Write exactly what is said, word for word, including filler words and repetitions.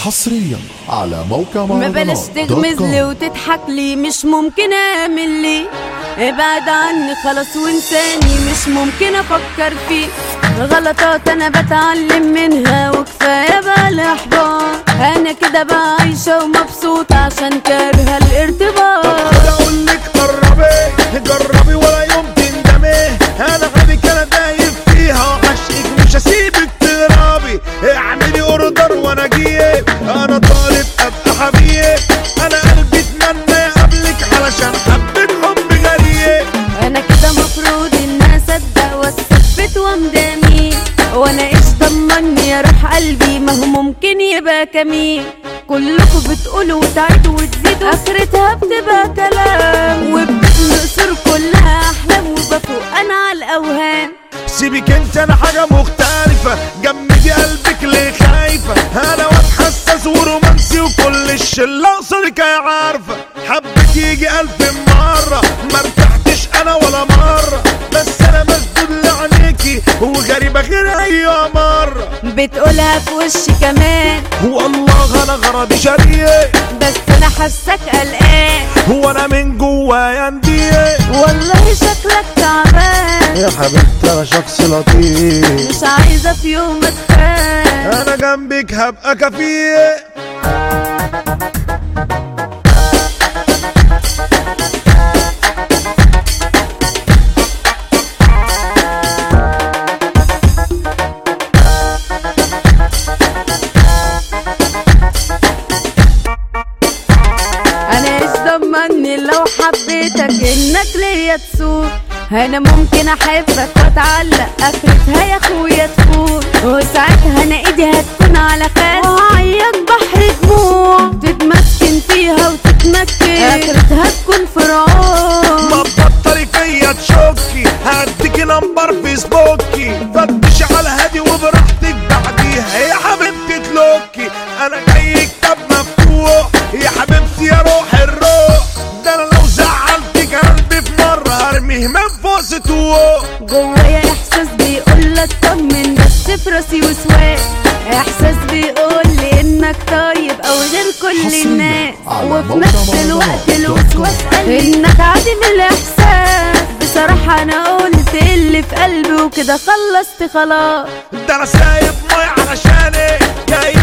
حصريا على موقع ما بلاش تغمزلي وتضحك لي، مش ممكن اعمل لي. ابعد عني خلاص وانساني، مش ممكن افكر فيه. غلطات انا بتعلم منها وكفايه بقى الاحباط. انا كده بقى عايشه ومبسوطه عشان كارهه الارتباط. طب اقولك قربي جربي ولا يوم تندمي. انا غبيك انا دايب فيها وعشقك مش هسيبك تهربي. اعملي اوردر وانا اجيب، انا طالب ابقى حبيب. انا قلبي اتمنى يقابلك علشان حبة حب غريب. انا كده مفروض ان اصدق واثبت وامداني، وانا ايش ضمني يا روح قلبي ما هو ممكن يبقى كمين. كلكم بتقولوا وتعيدوا وتزيدوا، اخرتها بتبقى كلام وبتنقصر كلها احلام، وبفوق انا على الاوهام. سيبك انت انا حاجة مختلفة، جمدي قلبك ليه خايفة. انا واد حساس ورومانسي وكل الشلة قصدك يا عارفة. حبك يجي الف مرة مرتحتش انا ولا مرة، بس انا مسدود لعينيكي وغريبة غير اي مرة. بتقولها في وشي كمان والله انا غرضي شريك، بس انا حاسك قلقان. هو انا من جوايا نديه. والله شكلك تعبان يا حبيبتي انا شخص لطيف، مش عايزه في يوم اتخان. انا جنبك هبقى كفيل. انا ايش ضمني لو حبيتك انك ليا تسوق. انا ممكن احبك واتعلق اخرتها يا اخويا تكون، وساعتها انا ايدي هتكون على خد وهعيط بحر دموع. تتمسكن فيها وتتمكن اخرتها تكون فرعون. ما تبطلي فيا تشوكي، هديكي نمبر فيسبوكي. فتش على هادي وبراحتك بعديها يا حبيبتي تلوكي. انا جاي كتاب مفتوح يا حبيبتي يا روح الروح. ده انا لو زعلتك قلبي في مرة هرميه من فوق سطوح. جوايا احساس بيقولك طمن، بس في راسي وسواس. احساس بيقولي انك طيب او غير كل الناس، وفي نفس الوقت الوسواس قالي انك عديم الاحساس. بصراحة انا قلت اللي في قلبي وكده خلصت خلاص. ده انا سايب مي علشانك، جاي